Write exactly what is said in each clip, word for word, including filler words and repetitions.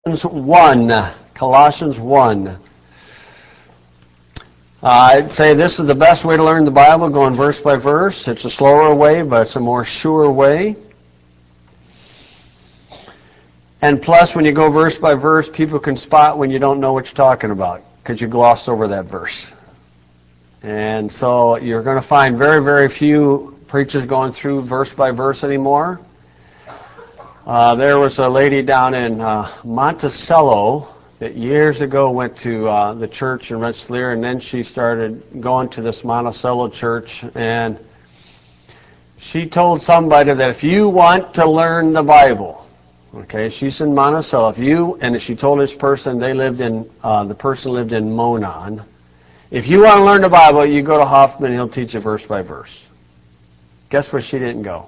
one. Colossians one. Uh, I'd say this is the best way to learn the Bible, going verse by verse. It's a slower way, but it's a more sure way. And plus, when you go verse by verse, people can spot when you don't know what you're talking about, because you glossed over that verse. And so you're going to find very, very few preachers going through verse by verse anymore. Uh, there was a lady down in uh, Monticello that years ago went to uh, the church in Rensselaer, and then she started going to this Monticello church, and she told somebody that if you want to learn the Bible, okay, she's in Monticello, if you, and she told this person, they lived in, uh, the person lived in Monon, if you want to learn the Bible, you go to Hoffman, he'll teach you verse by verse. Guess where she didn't go?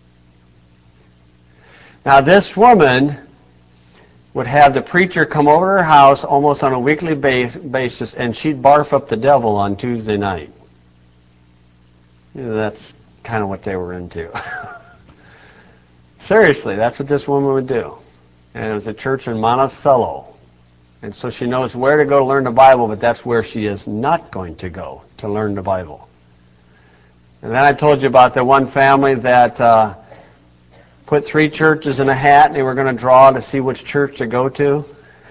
Now, this woman would have the preacher come over to her house almost on a weekly base, basis, and she'd barf up the devil on Tuesday night. You know, that's kind of what they were into. Seriously, that's what this woman would do. And it was a church in Monticello. And so she knows where to go to learn the Bible, but that's where she is not going to go to learn the Bible. And then I told you about the one family that uh, put three churches in a hat, and they were going to draw to see which church to go to.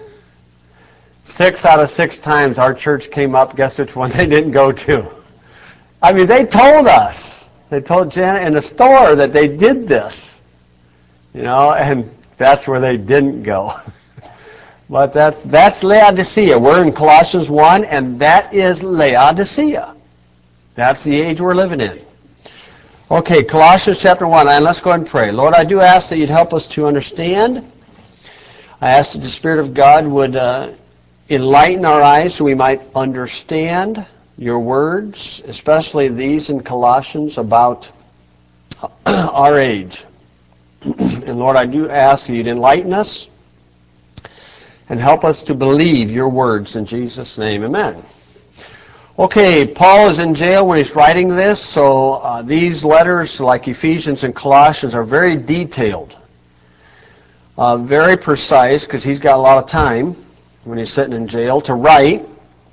Six out of six times our church came up. Guess which one they didn't go to? I mean, they told us. They told Janet in the store that they did this. You know, and that's where they didn't go. But that's, that's Laodicea. We're in Colossians one, and that is Laodicea. That's the age we're living in. Okay, Colossians chapter one, and let's go ahead and pray. Lord, I do ask that you'd help us to understand. I ask that the Spirit of God would uh, enlighten our eyes so we might understand your words, especially these in Colossians about our age. And Lord, I do ask that you'd enlighten us and help us to believe your words in Jesus' name. Amen. Okay, Paul is in jail when he's writing this, so uh, these letters, like Ephesians and Colossians, are very detailed, uh, very precise, because he's got a lot of time when he's sitting in jail to write.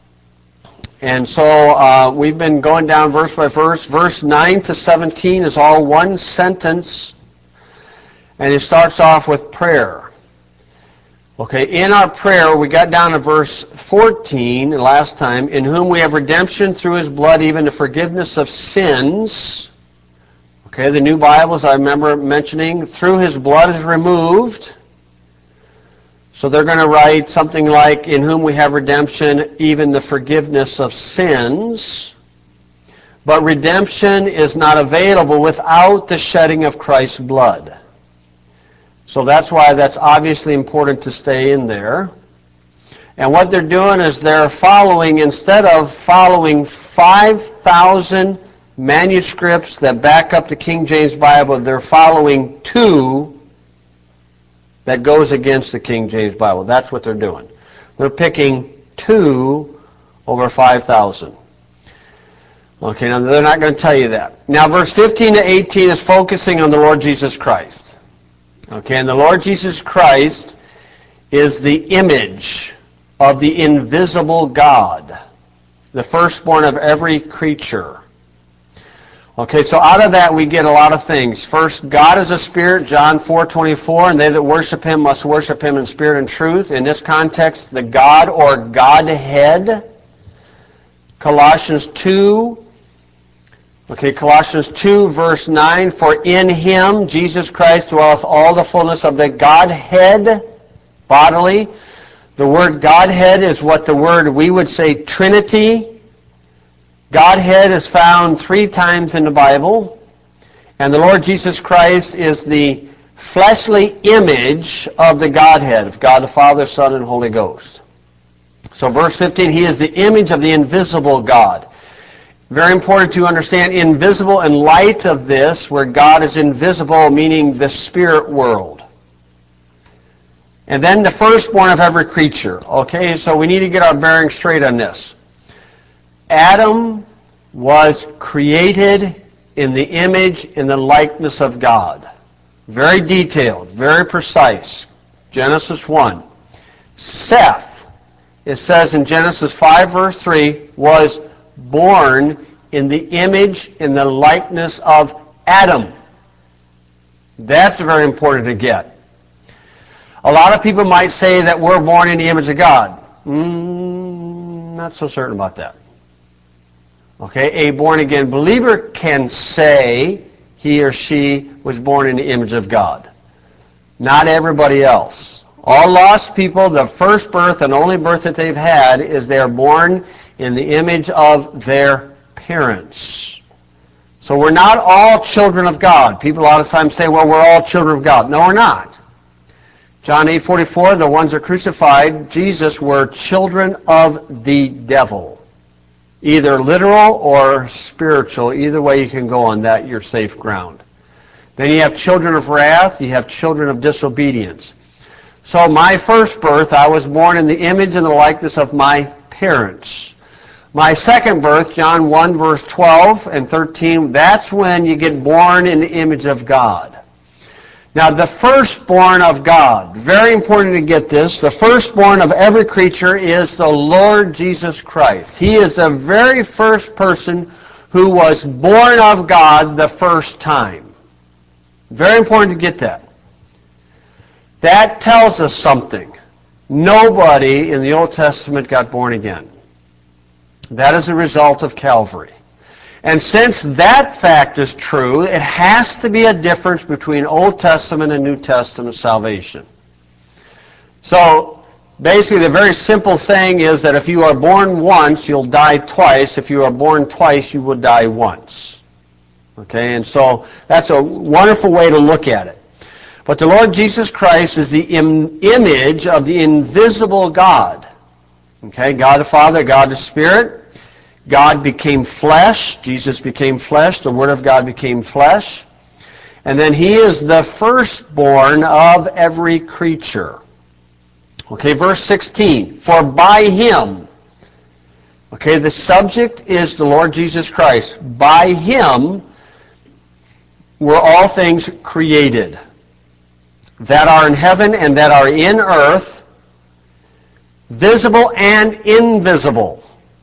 And so uh, we've been going down verse by verse. Verse nine to seventeen is all one sentence, and it starts off with prayer. Okay, in our prayer, we got down to verse fourteen last time, in whom we have redemption through his blood, even the forgiveness of sins. Okay, the new Bibles I remember mentioning, through his blood is removed. So they're going to write something like, in whom we have redemption, even the forgiveness of sins. But redemption is not available without the shedding of Christ's blood. So that's why that's obviously important to stay in there. And what they're doing is they're following, instead of following five thousand manuscripts that back up the King James Bible, they're following two that goes against the King James Bible. That's what they're doing. They're picking two over five thousand. Okay, now they're not going to tell you that. Now verse fifteen to eighteen is focusing on the Lord Jesus Christ. Okay, and the Lord Jesus Christ is the image of the invisible God, the firstborn of every creature. Okay, so out of that we get a lot of things. First, God is a spirit, John four twenty-four, and they that worship him must worship him in spirit and truth. In this context, the God or Godhead. Colossians two. Okay, Colossians two, verse nine, for in him, Jesus Christ, dwelleth all the fullness of the Godhead bodily. The word Godhead is what the word we would say Trinity. Godhead is found three times in the Bible. And the Lord Jesus Christ is the fleshly image of the Godhead, of God the Father, Son, and Holy Ghost. So verse fifteen, he is the image of the invisible God. Very important to understand, invisible in light of this, where God is invisible, meaning the spirit world. And then the firstborn of every creature. Okay, so we need to get our bearings straight on this. Adam was created in the image, in the likeness of God. Very detailed, very precise. Genesis one. Seth, it says in Genesis five, verse three, was born in the image, in the likeness of Adam. That's very important to get. A lot of people might say that we're born in the image of God. Mm, not so certain about that. Okay, a born-again believer can say he or she was born in the image of God. Not everybody else. All lost people, the first birth and only birth that they've had is they are born in the image of their parents. So we're not all children of God. People a lot of times say, well, we're all children of God. No, we're not. John eight forty-four, the ones that crucified Jesus were children of the devil. Either literal or spiritual. Either way you can go on that, you're safe ground. Then you have children of wrath, you have children of disobedience. So my first birth, I was born in the image and the likeness of my parents. My second birth, John one, verse twelve and thirteen, that's when you get born in the image of God. Now, the firstborn of God, very important to get this, the firstborn of every creature is the Lord Jesus Christ. He is the very first person who was born of God the first time. Very important to get that. That tells us something. Nobody in the Old Testament got born again. That is a result of Calvary. And since that fact is true, it has to be a difference between Old Testament and New Testament salvation. So, basically, the very simple saying is that if you are born once, you'll die twice. If you are born twice, you will die once. Okay, and so that's a wonderful way to look at it. But the Lord Jesus Christ is the im- image of the invisible God. Okay, God the Father, God the Spirit. God became flesh. Jesus became flesh. The Word of God became flesh. And then He is the firstborn of every creature. Okay, verse sixteen. For by Him, okay, the subject is the Lord Jesus Christ. By Him were all things created, that are in heaven and that are in earth, visible and invisible.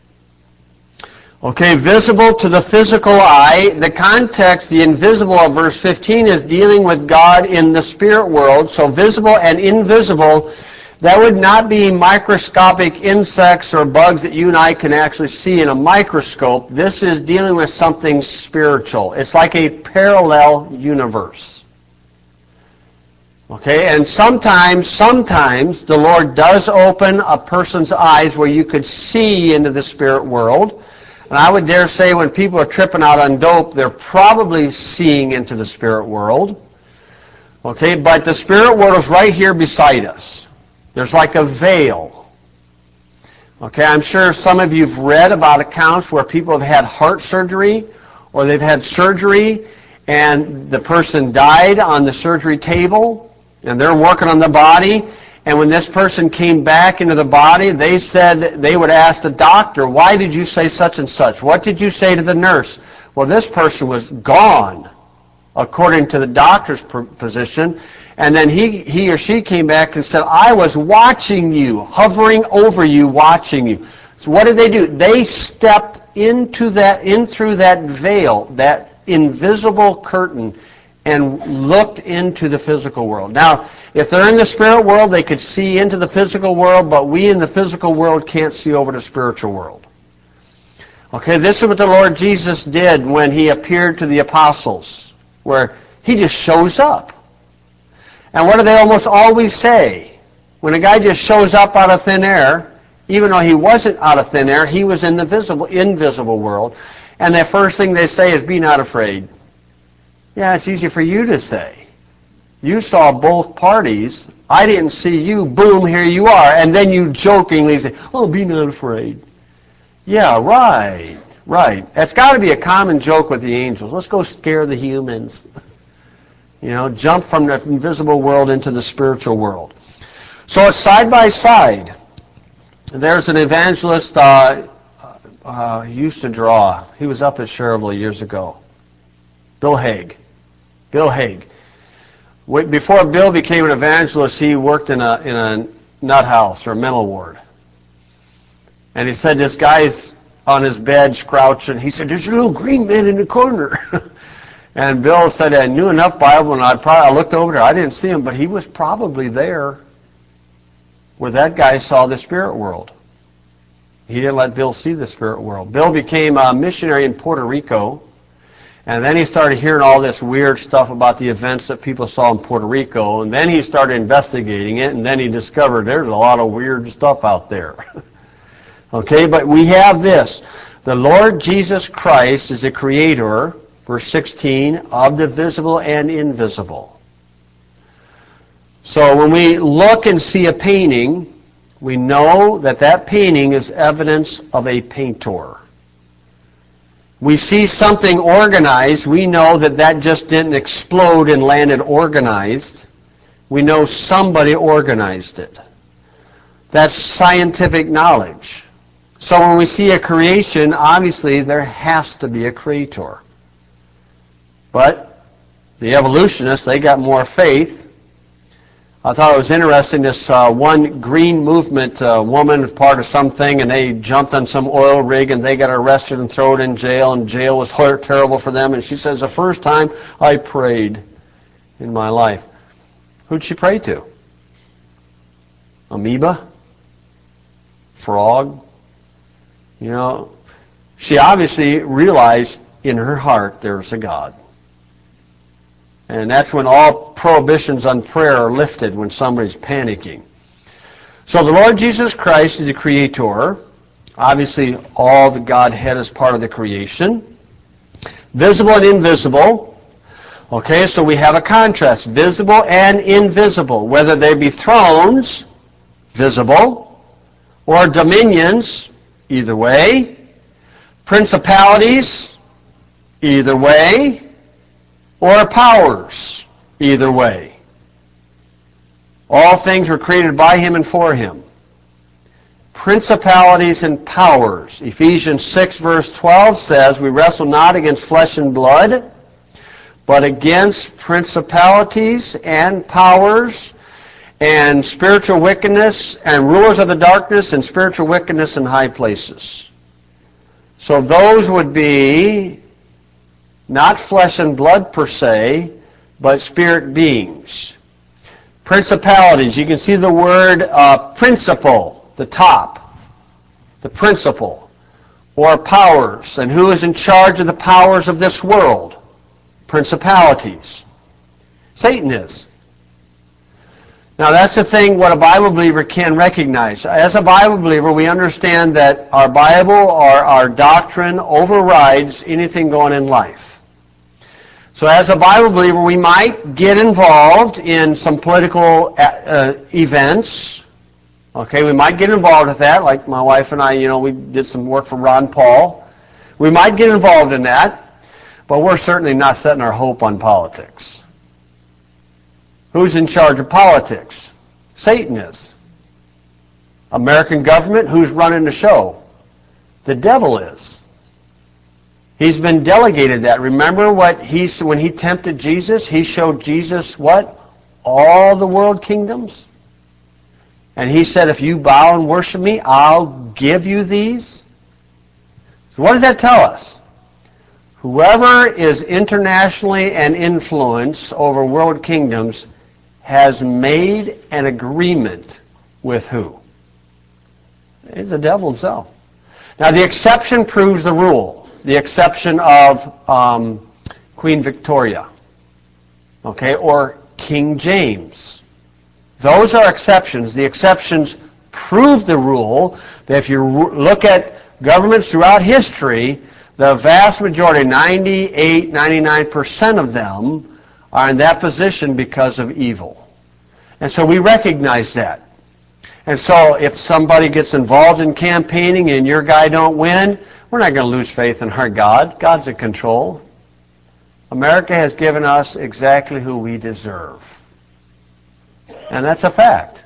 Okay, visible to the physical eye. The context, the invisible of verse fifteen, is dealing with God in the spirit world. So visible and invisible, that would not be microscopic insects or bugs that you and I can actually see in a microscope. This is dealing with something spiritual. It's like a parallel universe. Okay, and sometimes, sometimes the Lord does open a person's eyes where you could see into the spirit world. And I would dare say when people are tripping out on dope, they're probably seeing into the spirit world. Okay, but the spirit world is right here beside us. There's like a veil. Okay, I'm sure some of you have read about accounts where people have had heart surgery or they've had surgery and the person died on the surgery table and they're working on the body. And when this person came back into the body, they said, they would ask the doctor, why did you say such and such? What did you say to the nurse? Well, this person was gone, according to the doctor's position. And then he, he or she came back and said, I was watching you, hovering over you, watching you. So what did they do? They stepped into that, in through that veil, that invisible curtain, and looked into the physical world. Now, if they're in the spirit world, they could see into the physical world, but we in the physical world can't see over the spiritual world. Okay, this is what the Lord Jesus did when He appeared to the apostles, where He just shows up. And what do they almost always say? When a guy just shows up out of thin air, even though he wasn't out of thin air, he was in the visible, invisible world. And the first thing they say is, be not afraid. Yeah, it's easy for you to say. You saw both parties. I didn't see you. Boom, here you are. And then you jokingly say, oh, be not afraid. Yeah, right, right. That's got to be a common joke with the angels. Let's go scare the humans. You know, jump from the invisible world into the spiritual world. So it's side by side. There's an evangelist uh, uh, he used to draw. He was up at Cherville years ago. Bill Hague. Bill Hague. Before Bill became an evangelist, he worked in a in a nut house or a mental ward. And he said, this guy's on his bed crouching. He said, there's a little green man in the corner. And Bill said, I knew enough Bible, and I probably I looked over there. I didn't see him, but he was probably there where that guy saw the spirit world. He didn't let Bill see the spirit world. Bill became a missionary in Puerto Rico, and then he started hearing all this weird stuff about the events that people saw in Puerto Rico, and then he started investigating it, and then he discovered there's a lot of weird stuff out there. Okay, but we have this. The Lord Jesus Christ is the creator, verse sixteen, of the visible and invisible. So when we look and see a painting, we know that that painting is evidence of a painter. We see something organized, we know that that just didn't explode and landed organized. We know somebody organized it. That's scientific knowledge. So when we see a creation, obviously there has to be a creator. But the evolutionists, they got more faith. I thought it was interesting, this uh, one green movement uh, woman was part of something, and they jumped on some oil rig, and they got arrested and thrown in jail, and jail was terrible for them. And she says, the first time I prayed in my life. Who'd she pray to? Amoeba? Frog? You know, she obviously realized in her heart there's a God. And that's when all prohibitions on prayer are lifted, when somebody's panicking. So the Lord Jesus Christ is the creator. Obviously, all the Godhead is part of the creation. Visible and invisible. Okay, so we have a contrast. Visible and invisible. Whether they be thrones, visible, or dominions, either way. Principalities, either way. Or powers, either way. All things were created by him and for him. Principalities and powers. Ephesians six verse twelve says, we wrestle not against flesh and blood, but against principalities and powers and spiritual wickedness and rulers of the darkness and spiritual wickedness in high places. So those would be not flesh and blood per se, but spirit beings. Principalities, you can see the word uh, principle, the top, the principle, or powers. And who is in charge of the powers of this world? Principalities. Satan is. Now that's the thing what a Bible believer can recognize. As a Bible believer, we understand that our Bible or our doctrine overrides anything going in life. So as a Bible believer, we might get involved in some political uh, events. Okay, we might get involved with that, like my wife and I, you know, we did some work for Ron Paul. We might get involved in that, but we're certainly not setting our hope on politics. Who's in charge of politics? Satan is. American government, who's running the show? The devil is. He's been delegated that. Remember what he when he tempted Jesus? He showed Jesus what? All the world kingdoms. And he said, if you bow and worship me, I'll give you these. So what does that tell us? Whoever is internationally and influenced over world kingdoms has made an agreement with who? It's the devil himself. Now the exception proves the rule. The exception of um, Queen Victoria, okay, or King James. Those are exceptions. The exceptions prove the rule that if you look at governments throughout history, the vast majority, ninety-eight, ninety-nine percent of them, are in that position because of evil. And so we recognize that. And so if somebody gets involved in campaigning and your guy don't win, we're not going to lose faith in our God. God's in control. America has given us exactly who we deserve. And that's a fact.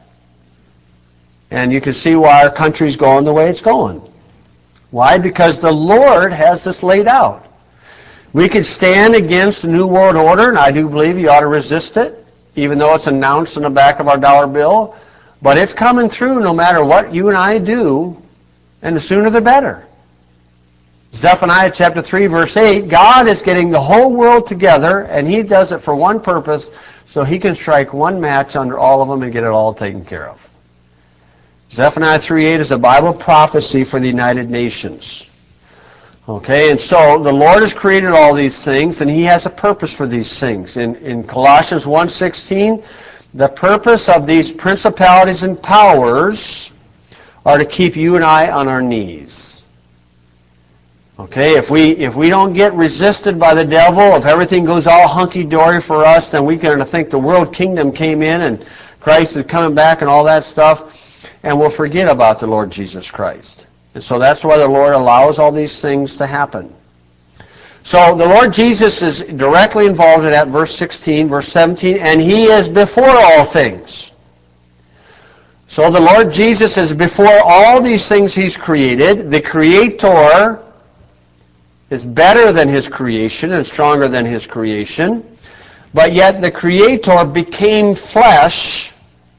And you can see why our country's going the way it's going. Why? Because the Lord has this laid out. We could stand against the New World Order, and I do believe you ought to resist it, even though it's announced on the back of our dollar bill. But it's coming through no matter what you and I do, and the sooner the better. Zephaniah chapter three, verse eight, God is getting the whole world together, and He does it for one purpose, so He can strike one match under all of them and get it all taken care of. Zephaniah three eight is a Bible prophecy for the United Nations. Okay, and so the Lord has created all these things, and He has a purpose for these things. In, in Colossians one sixteen, the purpose of these principalities and powers are to keep you and I on our knees. Okay, if we if we don't get resisted by the devil, if everything goes all hunky-dory for us, then we're going to think the world kingdom came in and Christ is coming back and all that stuff, and we'll forget about the Lord Jesus Christ. And so that's why the Lord allows all these things to happen. So the Lord Jesus is directly involved in that, verse sixteen, verse seventeen, and He is before all things. So the Lord Jesus is before all these things He's created. The Creator is better than His creation and stronger than His creation. But yet the Creator became flesh,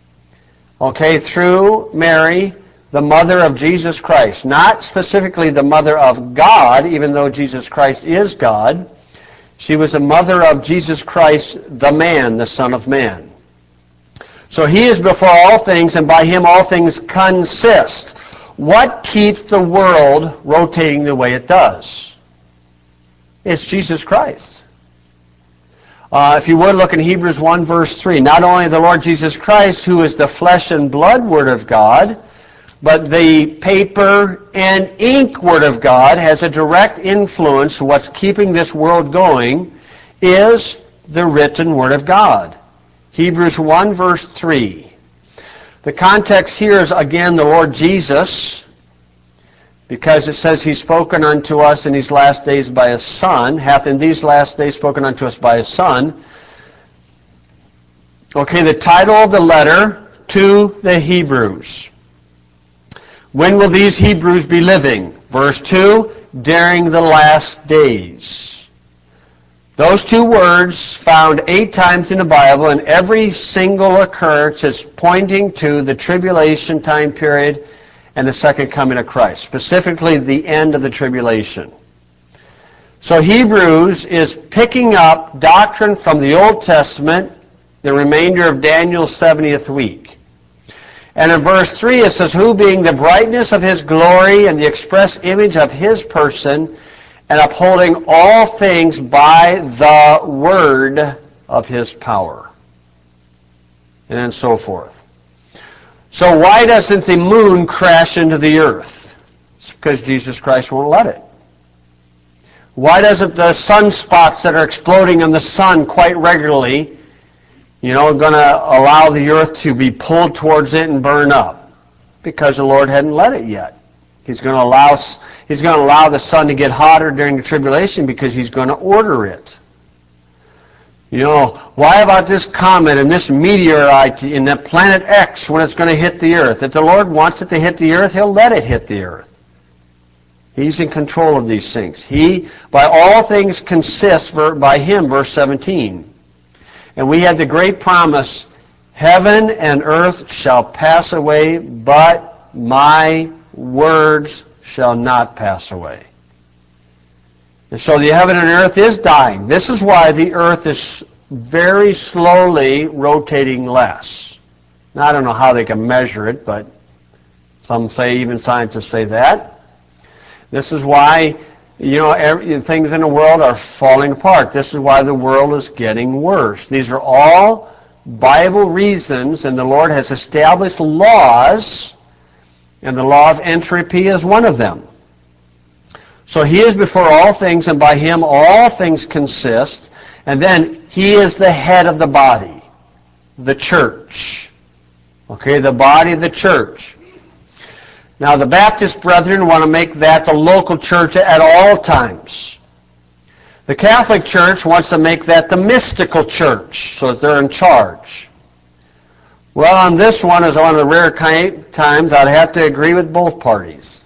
okay, through Mary, the mother of Jesus Christ. Not specifically the mother of God, even though Jesus Christ is God. She was the mother of Jesus Christ, the man, the Son of Man. So He is before all things, and by Him all things consist. What keeps the world rotating the way it does? It's Jesus Christ. Uh, if you would, look in Hebrews one, verse three. Not only the Lord Jesus Christ, who is the flesh and blood Word of God, but the paper and ink Word of God has a direct influence. What's keeping this world going is the written Word of God. Hebrews one, verse three. The context here is, again, the Lord Jesus, because it says He's spoken unto us in these last days by His Son, hath in these last days spoken unto us by His Son. Okay, the title of the letter to the Hebrews. When will these Hebrews be living? Verse two, during the last days. Those two words found eight times in the Bible, and every single occurrence is pointing to the tribulation time period and the second coming of Christ, specifically the end of the tribulation. So Hebrews is picking up doctrine from the Old Testament, the remainder of Daniel's seventieth week. And in verse three it says, who being the brightness of His glory and the express image of His person, and upholding all things by the word of His power. And then so forth. So why doesn't the moon crash into the earth? It's because Jesus Christ won't let it. Why doesn't the sunspots that are exploding in the sun quite regularly, you know, going to allow the earth to be pulled towards it and burn up? Because the Lord hadn't let it yet. He's going to allow He's going to allow the sun to get hotter during the tribulation because He's going to order it. You know, why about this comet and this meteorite in that planet X when it's going to hit the earth? If the Lord wants it to hit the earth, He'll let it hit the earth. He's in control of these things. He, by all things consists, by Him, verse seventeen. And we had the great promise, heaven and earth shall pass away, but my words shall not pass away. And so the heaven and earth is dying. This is why the earth is very slowly rotating less. Now, I don't know how they can measure it, but some say, even scientists say that. This is why, you know, every, things in the world are falling apart. This is why the world is getting worse. These are all Bible reasons, and the Lord has established laws, and the law of entropy is one of them. So He is before all things, and by Him all things consist. And then He is the head of the body, the church. Okay, the body of the church. Now the Baptist brethren want to make that the local church at all times. The Catholic Church wants to make that the mystical church, so that they're in charge. Well, on this one, as one of the rare times, I'd have to agree with both parties.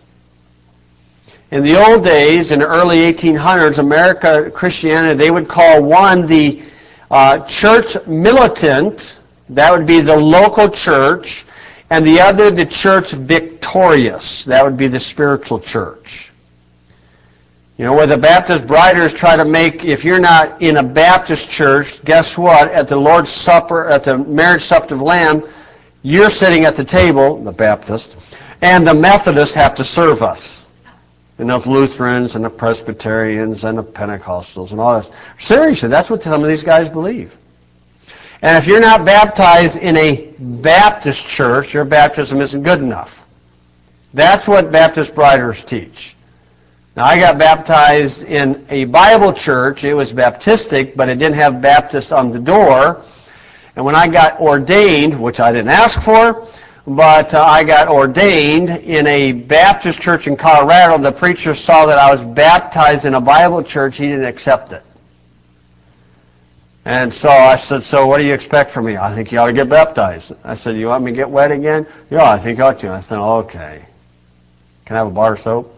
In the old days, in the early eighteen hundreds, America, Christianity, they would call one the uh, church militant. That would be the local church. and the other the church victorious. That would be the spiritual church. You know, where the Baptist briders try to make, if you're not in a Baptist church, guess what? At the Lord's Supper, at the marriage supper of the Lamb, you're sitting at the table, the Baptist, and the Methodists have to serve us. And the Lutherans and the Presbyterians and the Pentecostals and all this. Seriously, that's what some of these guys believe. And if you're not baptized in a Baptist church, your baptism isn't good enough. That's what Baptist briders teach. Now, I got baptized in a Bible church. It was Baptistic, but it didn't have Baptist on the door. And when I got ordained, which I didn't ask for, but uh, I got ordained in a Baptist church in Colorado, the preacher saw that I was baptized in a Bible church. He didn't accept it. And so I said, so what do you expect from me? I think you ought to get baptized. I said, you want me to get wet again? Yeah, I think you ought to. I said, okay. Can I have a bar of soap?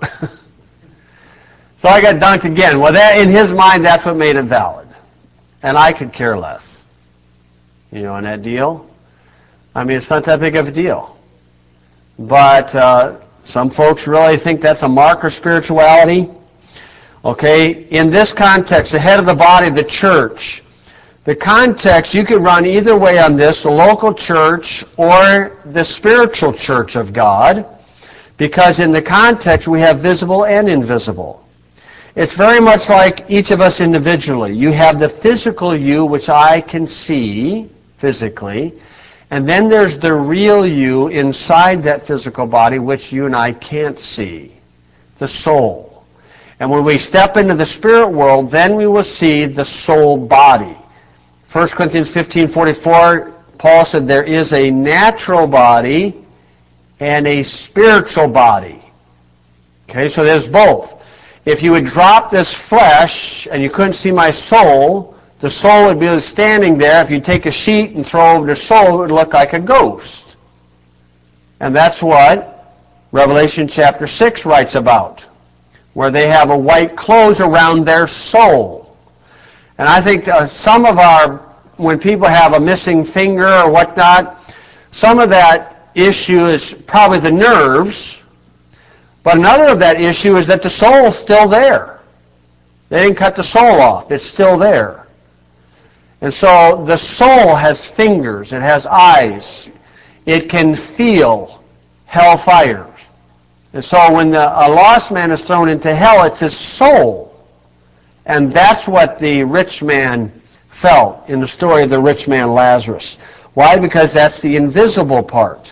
So I got dunked again. Well, that, in his mind, that's what made it valid. And I could care less. You know, in that deal. I mean, it's not that big of a deal. But uh, some folks really think that's a mark of spirituality. Okay, in this context, the head of the body, the church, the context, you could run either way on this, the local church or the spiritual church of God, because in the context we have visible and invisible. It's very much like each of us individually. You have the physical you, which I can see physically, and then there's the real you inside that physical body, which you and I can't see, the soul. And when we step into the spirit world, then we will see the soul body. First Corinthians fifteen forty-four, Paul said there is a natural body and a spiritual body. Okay, so there's both. If you would drop this flesh and you couldn't see my soul, the soul would be standing there. If you take a sheet and throw over the soul, it would look like a ghost. And that's what Revelation chapter six writes about, where they have a white clothes around their soul. And I think uh, some of our, when people have a missing finger or whatnot, some of that issue is probably the nerves. But another of that issue is that the soul is still there. They didn't cut the soul off. It's still there. And so the soul has fingers. It has eyes. It can feel hellfire. And so when the, a lost man is thrown into hell, it's his soul. And that's what the rich man felt in the story of the rich man Lazarus. Why? Because that's the invisible part.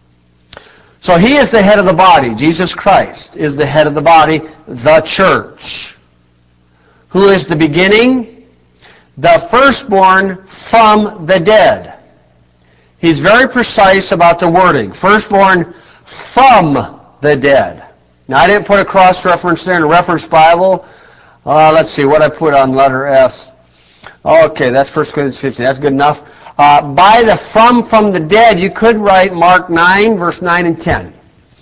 So he is the head of the body. Jesus Christ is the head of the body, the church. Who is the beginning? The firstborn from the dead. He's very precise about the wording. Firstborn from the dead. Now, I didn't put a cross-reference there in the reference Bible. Uh, let's see what I put on letter S. Okay, that's First Corinthians fifteen. That's good enough. Uh, by the from from the dead, you could write Mark nine, verse nine and ten.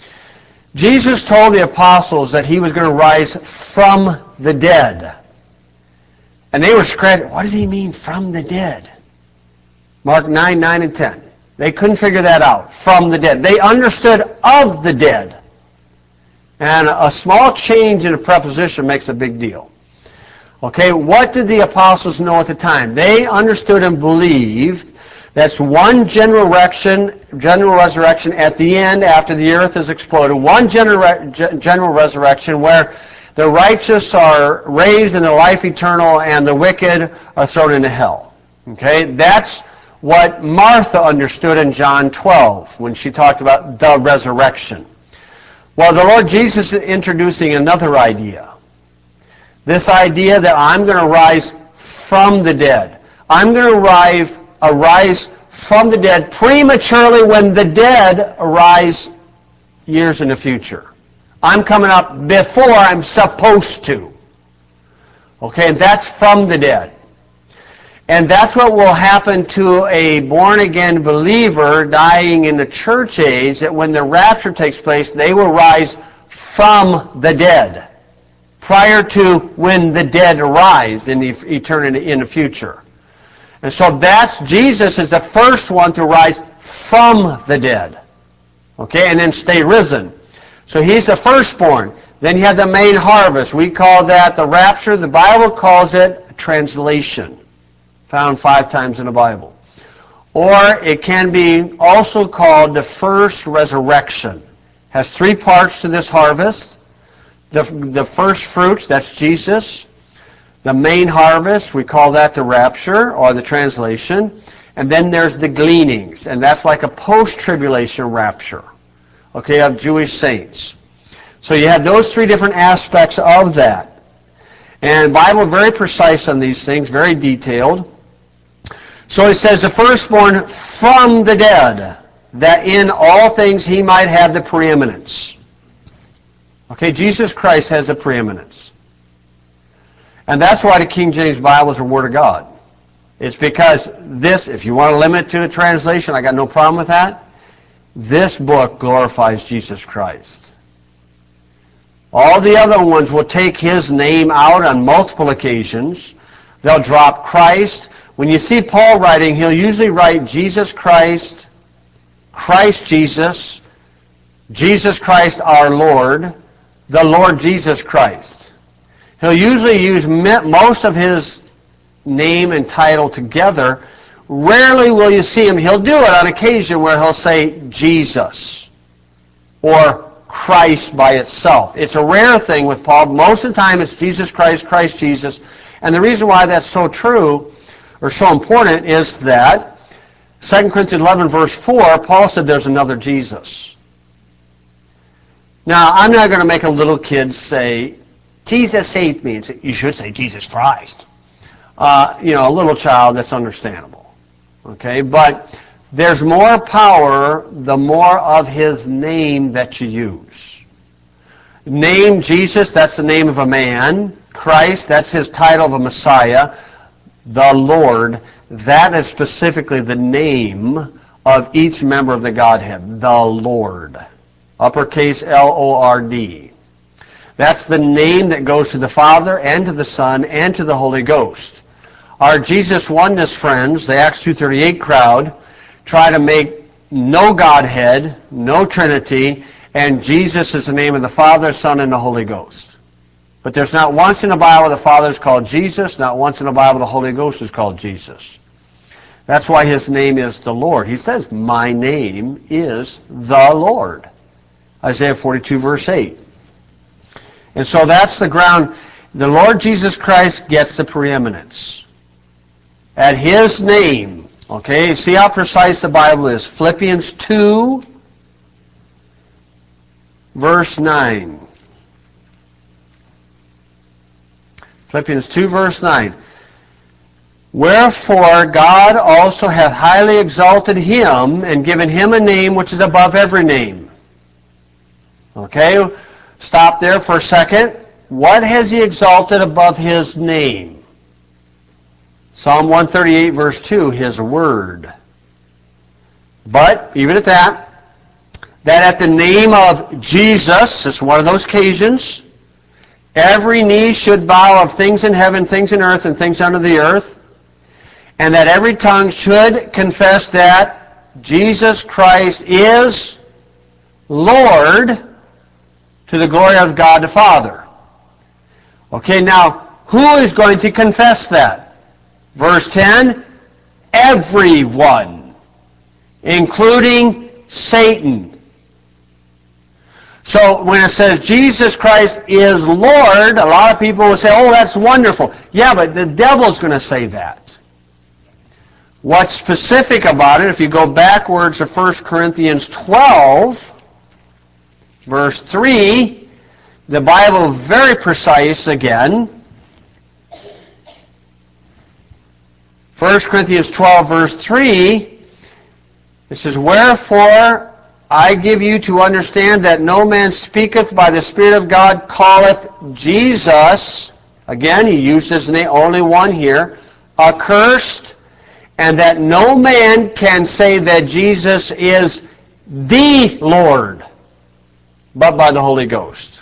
Jesus told the apostles that he was going to rise from the dead. And they were scratching, what does he mean, from the dead? Mark nine, nine and ten. They couldn't figure that out, from the dead. They understood of the dead. And a small change in a preposition makes a big deal. Okay, what did the apostles know at the time? They understood and believed that's one general resurrection, general resurrection at the end after the earth has exploded. One general, general resurrection where the righteous are raised into life eternal and the wicked are thrown into hell. Okay, that's what Martha understood in John twelve when she talked about the resurrection. Well, the Lord Jesus is introducing another idea. This idea that I'm going to rise from the dead. I'm going to arrive, arise from the dead prematurely when the dead arise years in the future. I'm coming up before I'm supposed to. Okay, and that's from the dead. And that's what will happen to a born-again believer dying in the church age, that when the rapture takes place, they will rise from the dead, prior to when the dead arise in the eternity, in the future. And so that's, Jesus is the first one to rise from the dead. Okay, and then stay risen. So he's the firstborn. Then you have the main harvest. We call that the rapture. The Bible calls it translation, found five times in the Bible. Or it can be also called the first resurrection. Has three parts to this harvest. The, the first fruits, that's Jesus. The main harvest, we call that the rapture or the translation. And then there's the gleanings, and that's like a post-tribulation rapture, okay, of Jewish saints. So you have those three different aspects of that. And the Bible is very precise on these things, very detailed. So it says, the firstborn from the dead, that in all things he might have the preeminence. Okay, Jesus Christ has the preeminence. And that's why the King James Bible is the Word of God. It's because this, if you want to limit it to the translation, I got no problem with that. This book glorifies Jesus Christ. All the other ones will take his name out on multiple occasions. They'll drop Christ. When you see Paul writing, he'll usually write Jesus Christ, Christ Jesus, Jesus Christ our Lord, the Lord Jesus Christ. He'll usually use most of his name and title together. Rarely will you see him. He'll do it on occasion where he'll say Jesus or Christ by itself. It's a rare thing with Paul. Most of the time it's Jesus Christ, Christ Jesus. And the reason why that's so true or so important is that Second Corinthians eleven verse four, Paul said there's another Jesus. Now, I'm not going to make a little kid say, Jesus saved me. And say, you should say Jesus Christ. Uh, you know, a little child, that's understandable. Okay, but there's more power the more of his name that you use. Name Jesus, that's the name of a man. Christ, that's his title of a Messiah. The Lord, that is specifically the name of each member of the Godhead. The Lord. Uppercase L O R D. That's the name that goes to the Father and to the Son and to the Holy Ghost. Our Jesus Oneness friends, the Acts two thirty-eight crowd, try to make no Godhead, no Trinity, and Jesus is the name of the Father, Son, and the Holy Ghost. But there's not once in the Bible the Father is called Jesus, not once in the Bible the Holy Ghost is called Jesus. That's why his name is the Lord. He says, my name is the Lord. Isaiah forty-two verse eight. And so that's the ground. The Lord Jesus Christ gets the preeminence. At his name, okay, see how precise the Bible is. Philippians two, verse nine. Philippians two, verse nine. Wherefore God also hath highly exalted him, and given him a name which is above every name. Okay, stop there for a second. What has he exalted above his name? Psalm one thirty-eight, verse two, his word. But, even at that, that at the name of Jesus, it's one of those occasions, every knee should bow of things in heaven, things in earth, and things under the earth, and that every tongue should confess that Jesus Christ is Lord to the glory of God the Father. Okay, now, who is going to confess that? Verse ten, everyone, including Satan. So when it says Jesus Christ is Lord, a lot of people will say, oh, that's wonderful. Yeah, but the devil's going to say that. What's specific about it, if you go backwards to First Corinthians twelve, verse three, the Bible is very precise again. First Corinthians twelve, verse three, it says, wherefore I give you to understand that no man speaketh by the Spirit of God calleth Jesus, again, he used his name, only one here, accursed, and that no man can say that Jesus is the Lord, but by the Holy Ghost.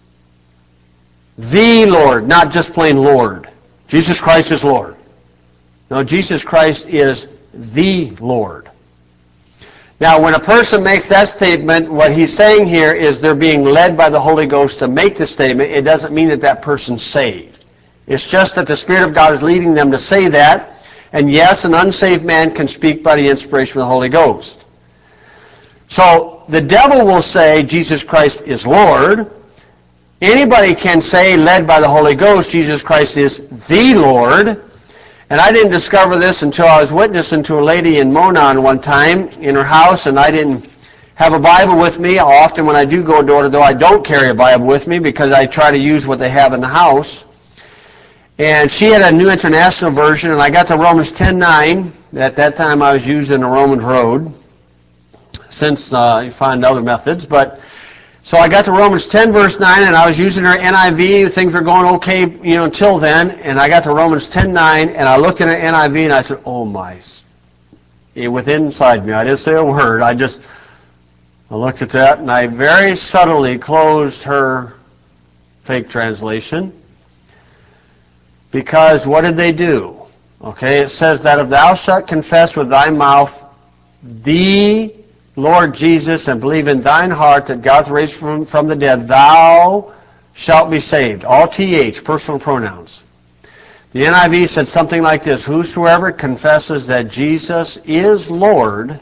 The Lord, not just plain Lord. Jesus Christ is Lord. No, Jesus Christ is the Lord. Now, when a person makes that statement, what he's saying here is they're being led by the Holy Ghost to make the statement. It doesn't mean that that person's saved. It's just that the Spirit of God is leading them to say that. And yes, an unsaved man can speak by the inspiration of the Holy Ghost. So, the devil will say Jesus Christ is Lord. Anybody can say, led by the Holy Ghost, Jesus Christ is the Lord. And I didn't discover this until I was witnessing to a lady in Monon one time in her house, and I didn't have a Bible with me. Often when I do go door to door, I don't carry a Bible with me because I try to use what they have in the house. And she had a New International Version, and I got to Romans ten nine. At that time I was using the Romans Road, since uh, you find other methods. But so I got to Romans ten verse nine, and I was using her N I V. Things were going okay, you know, until then. And I got to Romans ten nine, and I looked at her N I V, and I said, "Oh my!" It was inside me. I didn't say a word. I just I looked at that, and I very subtly closed her fake translation. Because what did they do? Okay, it says that if thou shalt confess with thy mouth the Lord Jesus and believe in thine heart that God's raised from, from the dead, thou shalt be saved. All T H, personal pronouns. The N I V said something like this: whosoever confesses that Jesus is Lord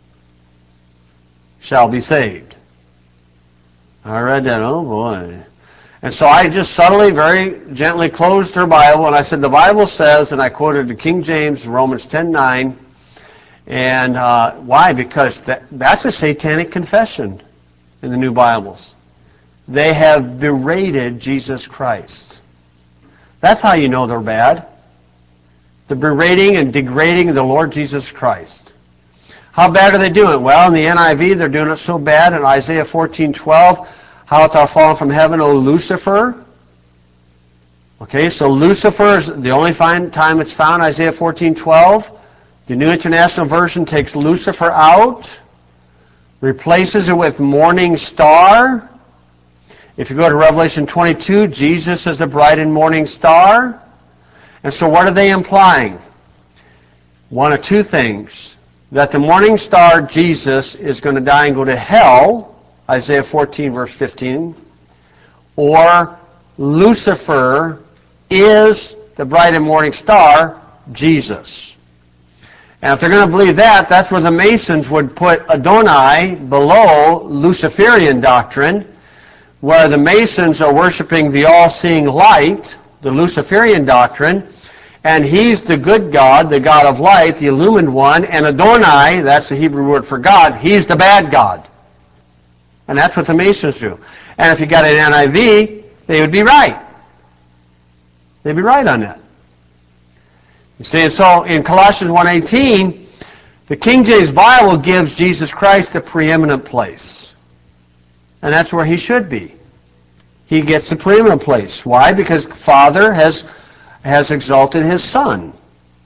shall be saved. I read that, oh boy. And so I just subtly, very gently closed her Bible, and I said, the Bible says, and I quoted the King James, Romans ten nine, and uh, why? Because that, that's a satanic confession in the new Bibles. They have berated Jesus Christ. That's how you know they're bad. They're berating and degrading the Lord Jesus Christ. How bad are they doing? Well, in the N I V, they're doing it so bad. In Isaiah fourteen twelve, how art thou fallen from heaven, O Lucifer? Okay, so Lucifer is the only time it's found, Isaiah fourteen twelve. The New International Version takes Lucifer out, replaces it with morning star. If you go to Revelation twenty-two, Jesus is the bright and morning star. And so what are they implying? One of two things. That the morning star, Jesus, is going to die and go to hell, Isaiah fourteen, verse fifteen, or Lucifer is the bright and morning star, Jesus. And if they're going to believe that, that's where the Masons would put Adonai below Luciferian doctrine, where the Masons are worshiping the all-seeing light, the Luciferian doctrine, and he's the good God, the God of light, the illumined one, and Adonai, that's the Hebrew word for God, he's the bad God. And that's what the Masons do. And if you got an N I V, they would be right. They'd be right on that. You see, and so in Colossians one eighteen, the King James Bible gives Jesus Christ a preeminent place. And that's where he should be. He gets the preeminent place. Why? Because Father has, has exalted his Son.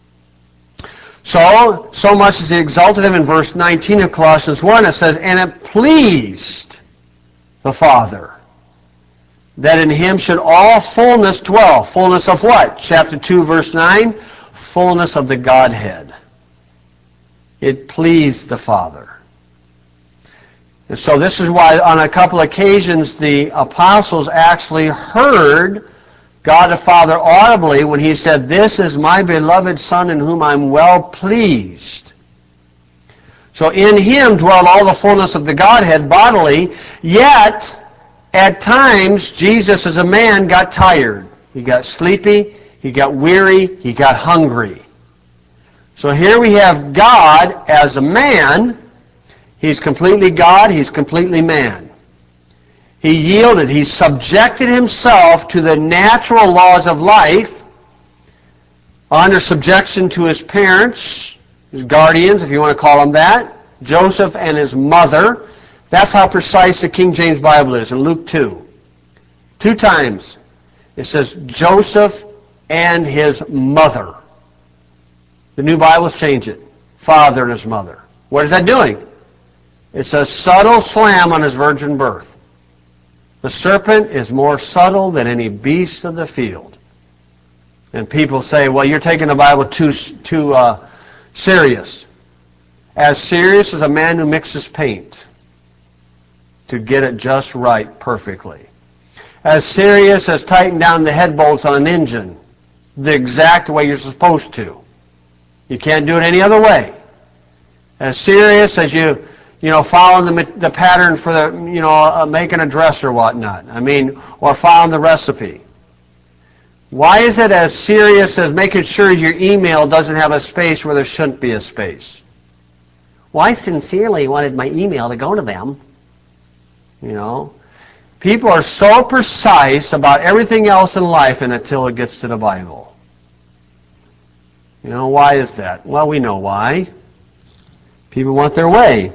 So, so much as he exalted him in verse nineteen of Colossians one, it says, and it pleased the Father that in him should all fullness dwell. Fullness of what? Chapter two, verse nine, fullness of the Godhead. It pleased the Father. And so this is why on a couple occasions the apostles actually heard God the Father audibly when he said, this is my beloved Son in whom I'm well pleased. So in him dwelled all the fullness of the Godhead bodily, yet at times Jesus as a man got tired. He got sleepy, he got weary, he got hungry. So here we have God as a man. He's completely God, he's completely man. He yielded, he subjected himself to the natural laws of life under subjection to his parents, his guardians, if you want to call them that, Joseph and his mother. That's how precise the King James Bible is in Luke two. Two times it says Joseph and his mother. The New Bibles change it. Father and his mother. What is that doing? It's a subtle slam on his virgin birth. The serpent is more subtle than any beast of the field. And people say, well, you're taking the Bible too, too uh, serious. as serious as a man who mixes paint to get it just right perfectly. As serious as tightening down the head bolts on an engine the exact way you're supposed to. You can't do it any other way. As serious as you, you know, following the, the pattern for the, you know, uh, making a dress or whatnot. I mean, or following the recipe. Why is it as serious as making sure your email doesn't have a space where there shouldn't be a space? Well, I sincerely wanted my email to go to them. You know, people are so precise about everything else in life and until it gets to the Bible. You know, why is that? Well, we know why. People want their way.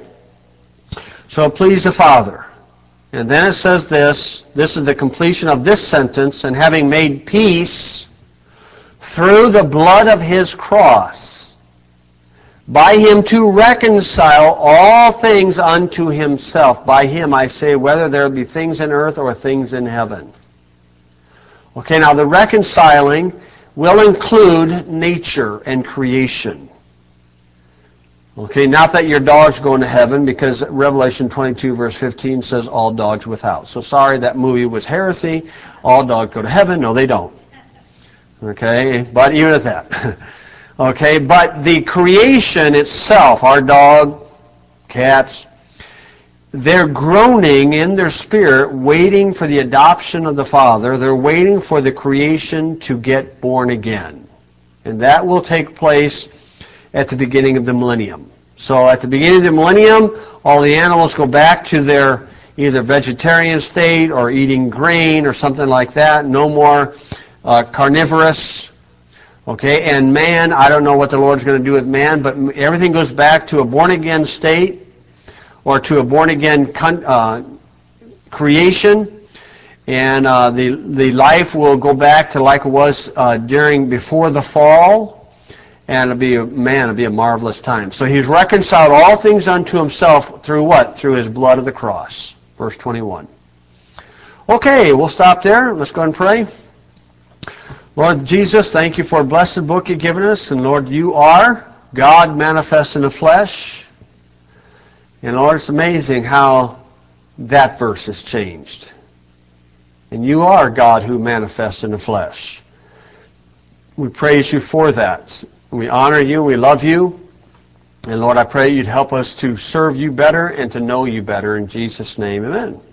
So please the Father. And then it says this, this is the completion of this sentence, and having made peace through the blood of his cross, by him to reconcile all things unto himself. By him, I say, whether there be things in earth or things in heaven. Okay, now the reconciling will include nature and creation. Okay, not that your dog's going to heaven, because Revelation twenty-two verse fifteen says all dogs without. So sorry, that movie was heresy. All dogs go to heaven. No, they don't. Okay, but even at that. Okay, but the creation itself, our dog, cats, they're groaning in their spirit, waiting for the adoption of the Father. They're waiting for the creation to get born again. And that will take place at the beginning of the millennium. So at the beginning of the millennium, all the animals go back to their either vegetarian state or eating grain or something like that. No more uh, carnivorous. Okay, and man, I don't know what the Lord's going to do with man, but everything goes back to a born-again state or to a born-again con- uh, creation. And uh, the, the life will go back to like it was uh, during, before the fall. And it'll be, a, man, it'll be a marvelous time. So he's reconciled all things unto himself through what? Through his blood of the cross. Verse twenty-one. Okay, we'll stop there. Let's go and pray. Lord Jesus, thank you for a blessed book you've given us. And Lord, you are God manifest in the flesh. And Lord, it's amazing how that verse has changed. And you are God who manifests in the flesh. We praise you for that. We honor you, we love you. And Lord, I pray you'd help us to serve you better and to know you better. In Jesus' name, amen.